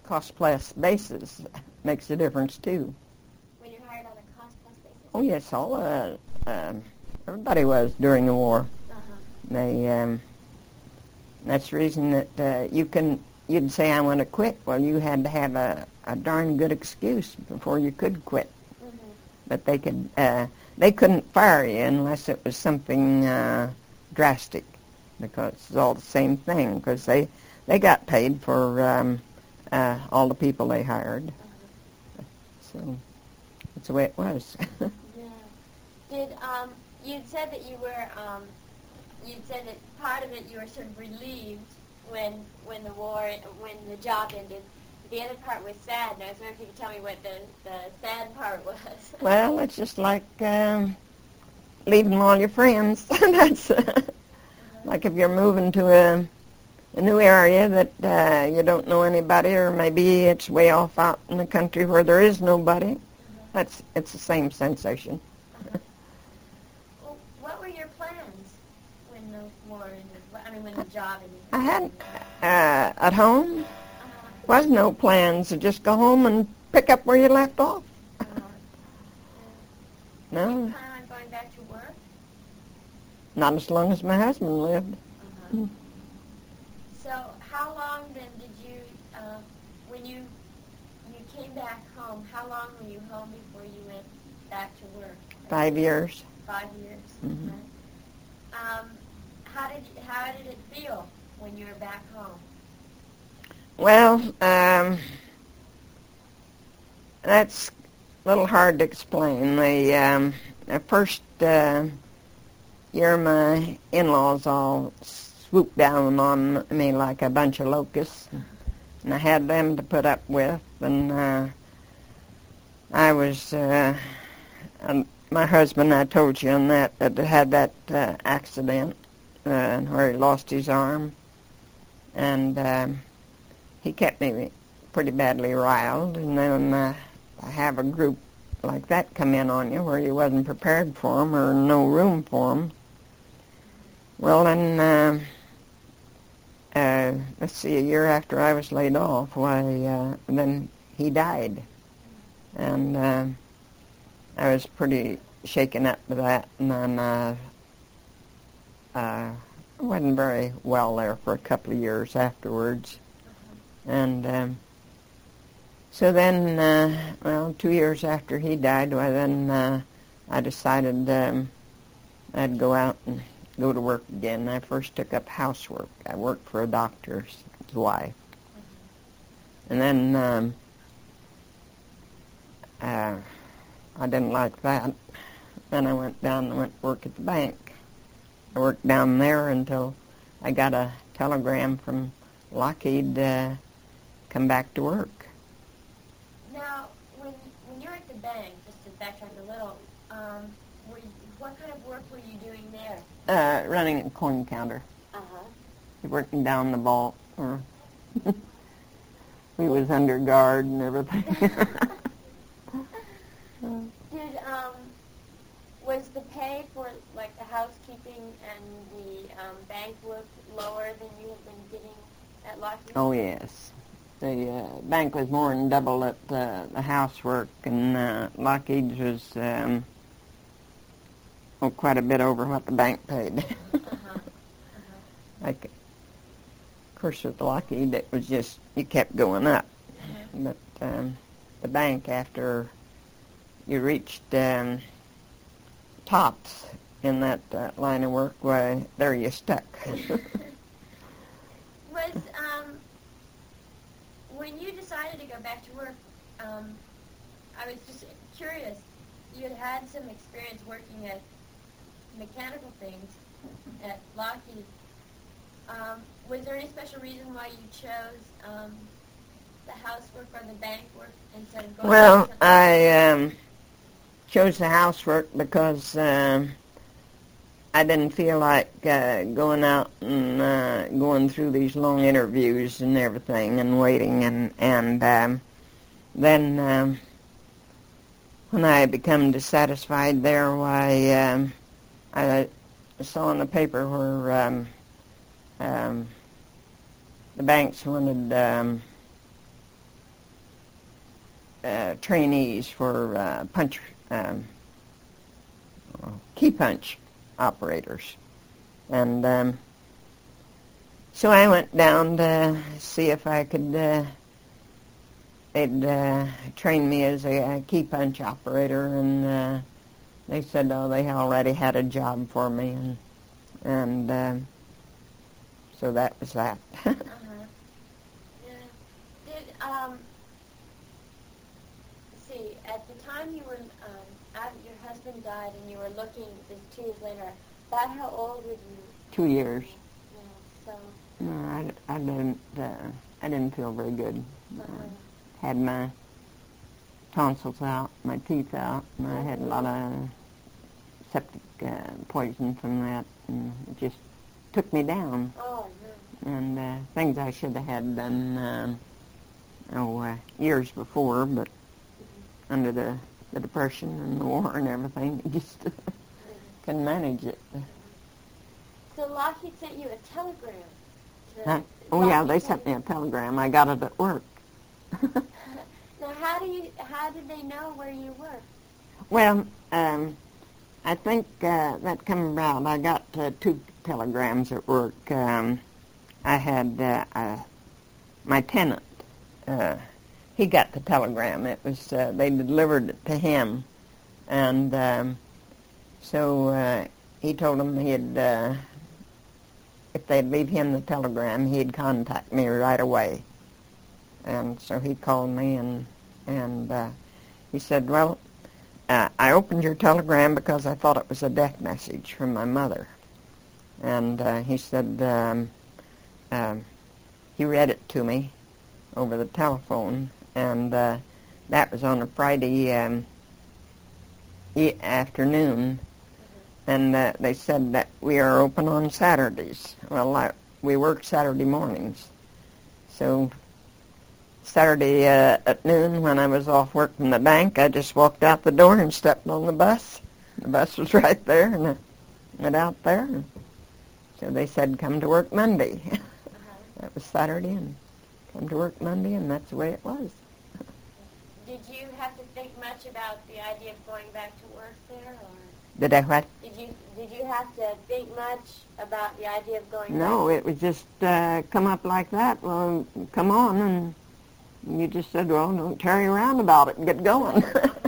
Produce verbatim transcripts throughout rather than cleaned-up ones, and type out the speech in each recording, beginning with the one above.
cost-plus basis makes a difference, too. When you're hired on a cost-plus basis? Oh, yes, all, uh, um, everybody was during the war. Uh-huh. They, um, that's the reason that uh, you can, you'd say, I want to quit. Well, you had to have a, a darn good excuse before you could quit. Mm-hmm. But they could, uh, they couldn't fire you unless it was something uh, drastic, because it's all the same thing, because they, they got paid for um, uh, all the people they hired. Uh-huh. So that's the way it was. Yeah. Did, um, you'd said that you were, um, you'd said that part of it you were sort of relieved when when the war, when the job ended. The other part was sad, and I was wondering if you could tell me what the, the sad part was. Well, it's just like um, leaving all your friends. That's uh, uh-huh. Like if you're moving to a, a new area that uh, you don't know anybody, or maybe it's way off out in the country where there is nobody. Uh-huh. That's it's the same sensation. Uh-huh. Well, what were your plans when the war ended? I mean, when the job ended? I had uh, at home. Was no plans to just go home and pick up where you left off. Uh-huh. No. Did you plan on going back to work? Not as long as my husband lived. Uh-huh. Mm. So how long then did you, uh, when you you came back home, how long were you home before you went back to work? Five years. Five years. Mm-hmm. Right. Um, how did you, how did it feel when you were back home? Well, um, that's a little hard to explain. The, um, the first uh, year, my in-laws all swooped down on me like a bunch of locusts, and I had them to put up with, and uh, I was, uh, and my husband, I told you on that, that had that uh, accident uh, where he lost his arm, and um, he kept me pretty badly riled, and then uh, I have a group like that come in on you where you wasn't prepared for them or no room for them. Well, then, uh, uh, let's see, a year after I was laid off, why, uh, then he died. And uh, I was pretty shaken up with that, and then uh, uh, I wasn't very well there for a couple of years afterwards. And um, so then, uh, well, two years after he died, well, then uh, I decided um, I'd go out and go to work again. I first took up housework. I worked for a doctor's wife. And then um, uh, I didn't like that. Then I went down and went to work at the bank. I worked down there until I got a telegram from Lockheed uh, come back to work. Now, when when you were at the bank, just to backtrack a little, um, were you, what kind of work were you doing there? Uh, running a coin counter. Uh-huh. Working down the vault. Or we was under guard and everything. Did, um, was the pay for, like, the housekeeping and the um, bank work lower than you had been getting at Lockheed? Oh, yes. The uh, bank was more than double at uh, the housework, and uh, Lockheed's was um, oh, quite a bit over what the bank paid. uh-huh. Uh-huh. Like, of course, with Lockheed, it was just, you kept going up. Uh-huh. But um, the bank, after you reached um, tops in that uh, line of work, why, there you stuck. Was, um, when you decided to go back to work, um, I was just curious. You had had some experience working at mechanical things at Lockheed. Um, was there any special reason why you chose um, the housework or the bank work instead of going Well, to I um, chose the housework because um, I didn't feel like uh, going out and uh, going through these long interviews and everything and waiting. And, and um, then um, when I become dissatisfied there, why, um, I saw in the paper where um, um, the banks wanted um, uh, trainees for uh, punch um, key punch operators, and um, so I went down to see if I could. Uh, they'd uh, train me as a, a key punch operator, and uh, they said, oh, they already had a job for me, and and uh, so that was that. uh-huh. Yeah. Did um. See, at the time you were, um, after your husband died, and you were looking this two years later. About how old were you? Two years. Yeah. So. No, I, I didn't. Uh, I didn't feel very good. Uh-huh. I had my tonsils out, my teeth out, and I had a lot of septic uh, poison from that, and it just took me down. Oh, yeah. And uh, things I should have had done, um, oh, uh, years before, but mm-hmm. under the, the depression and the war and everything, I just mm-hmm. couldn't manage it. So Lockheed sent you a telegram. To Huh? Oh yeah, they sent me a telegram. I got it at work. Now, how do you? How did they know where you were? Well, um, I think uh, that come about. I got uh, two telegrams at work. Um, I had uh, uh, my tenant. Uh, he got the telegram. It was uh, they delivered it to him, and um, so uh, he told them he'd uh, if they'd leave him the telegram, he'd contact me right away. And so he called me, and and uh, he said, well, uh, I opened your telegram because I thought it was a death message from my mother. And uh, he said, um, um, he read it to me over the telephone, and uh, that was on a Friday um, e- afternoon, and uh, they said that we are open on Saturdays. Well, I, we work Saturday mornings, so Saturday uh, at noon, when I was off work from the bank, I just walked out the door and stepped on the bus. The bus was right there, and I went out there. And so they said, come to work Monday. Uh-huh. That was Saturday, and come to work Monday, and that's the way it was. Did you have to think much about the idea of going back to work there, or Did I what? did you did you have to think much about the idea of going No, back? it was just uh, come up like that. Well, come on, and you just said, well, don't tarry around about it and get going.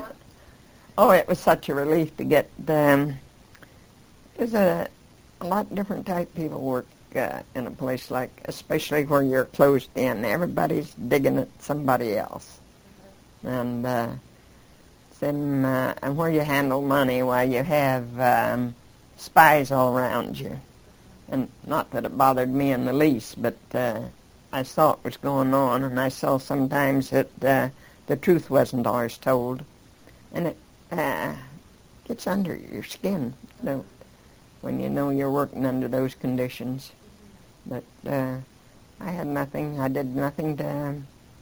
Oh, it was such a relief to get, um, there's a, a lot different type people work uh, in a place like, especially where you're closed in. Everybody's digging at somebody else. And uh, then, uh, and where you handle money, while you have um, spies all around you. And not that it bothered me in the least, but uh, I saw what was going on, and I saw sometimes that uh, the truth wasn't always told. And it uh, gets under your skin, you know, when you know you're working under those conditions. But uh, I had nothing, I did nothing to,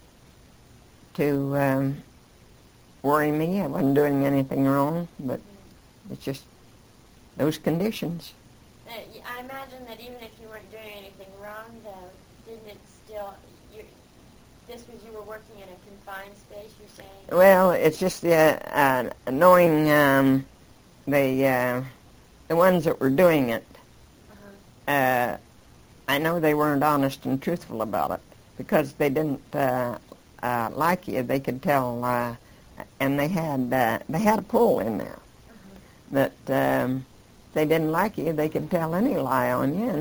to um, worry me. I wasn't doing anything wrong, but it's just those conditions. Uh, I imagine that even if you weren't doing anything wrong, though, didn't it still, you, this was, you were working in a confined space, you're saying? Well, it's just the, uh, knowing um, the, uh, the ones that were doing it, uh-huh. uh, I know they weren't honest and truthful about it, because they didn't uh, uh, like you. They could tell, uh, and they had uh, they had a pull in there, uh-huh. that um, if they didn't like you, they could tell any lie on you.